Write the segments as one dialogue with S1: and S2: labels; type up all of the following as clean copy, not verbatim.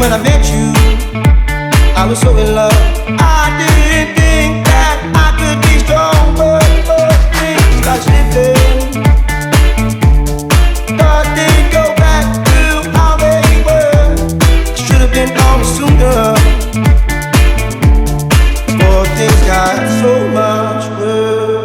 S1: When I met you, I was so in love. I didn't think that I could be strong, but things got slipping. Thought they'd go back to how they were. Should have been on sooner. But things got so much worse.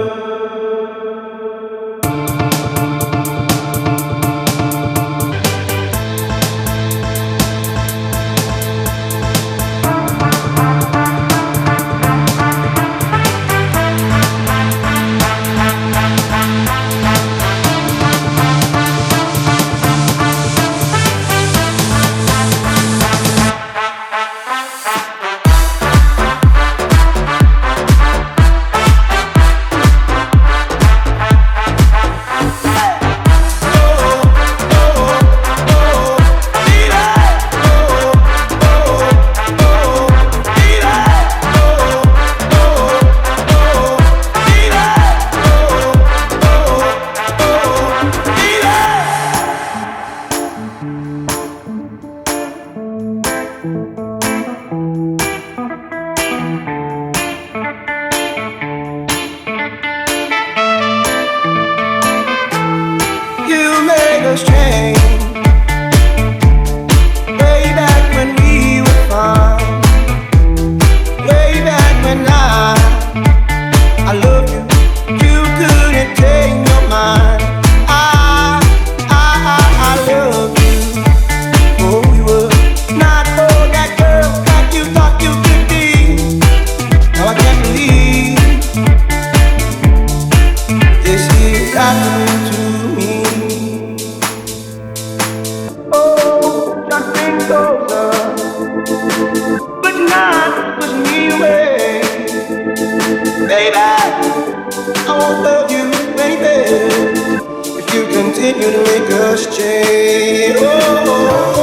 S1: Continue to make us change. Oh.